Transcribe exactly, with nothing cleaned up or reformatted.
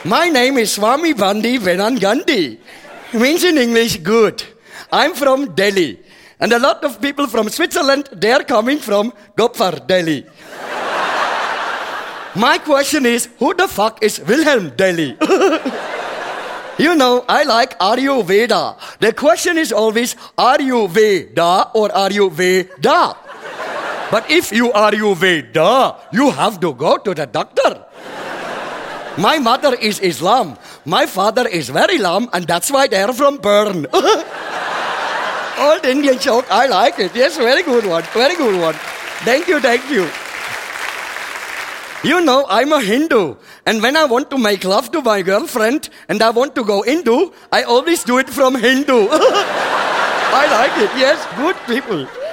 My name is Swami Bandi Venan Gandhi. Means in English, good. I'm from Delhi. And a lot of people from Switzerland, they are coming from Gopher, Delhi. My question is, who the fuck is Wilhelm Delhi? You know, I like Ayurveda. The question is always, are you Veda or are you Veda? But if you are you Veda, you have to go to the doctor. My mother is Islam. My father is very lam, and that's why they are from Bern. Old Indian joke, I like it. Yes, very good one, very good one. Thank you, thank you. You know, I'm a Hindu, and when I want to make love to my girlfriend, and I want to go Hindu, I always do it from Hindu. I like it, yes, good people.